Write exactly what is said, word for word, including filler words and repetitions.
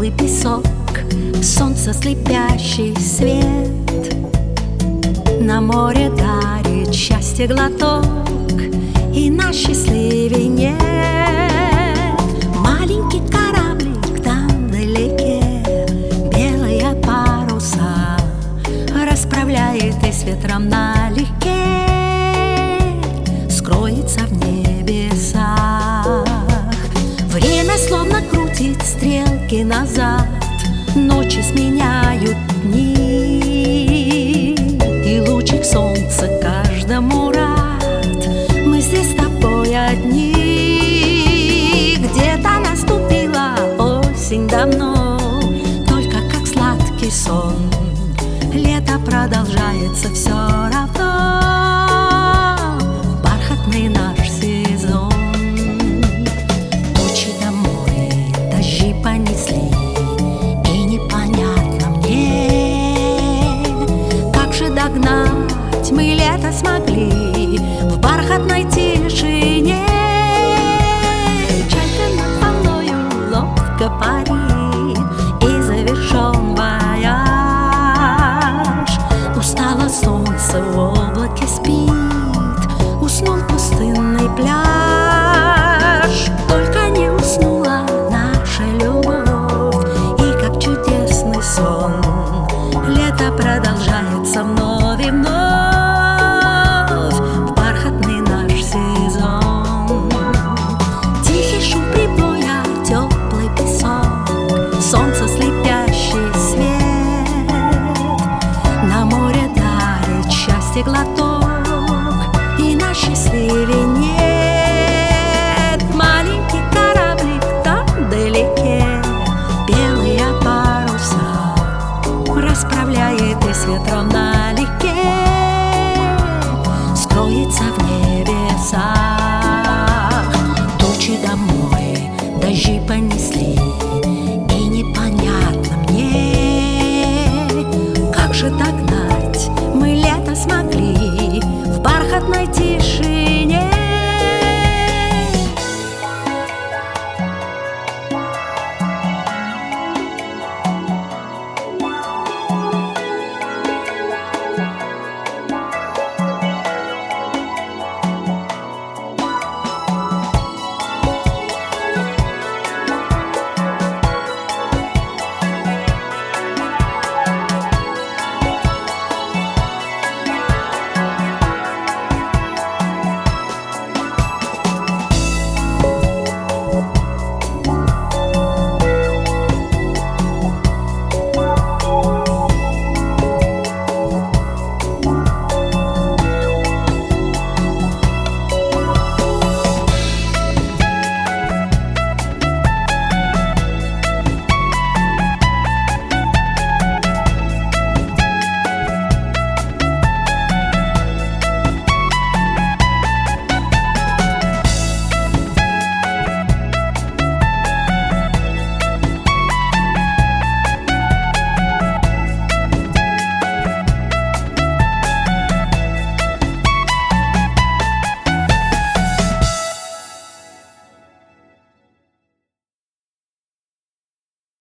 белый песок, солнце слепящий свет. На море дарит счастье глоток, и нас счастливей нет. Маленький кораблик там вдалеке, белые паруса расправляет и с ветром налегке скроется в небесах. Время словно крутит стрелки назад, ночи сменяют дни, и лучик солнца каждому рад. Мы здесь с тобой одни. Где-то наступила осень давно, только как сладкий сон. Лето продолжается все